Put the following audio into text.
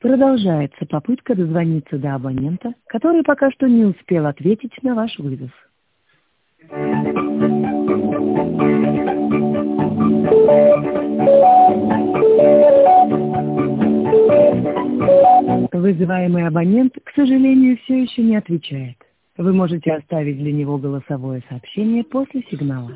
Продолжается попытка дозвониться до абонента, который пока что не успел ответить на ваш вызов. Вызываемый абонент, к сожалению, все еще не отвечает. Вы можете оставить для него голосовое сообщение после сигнала.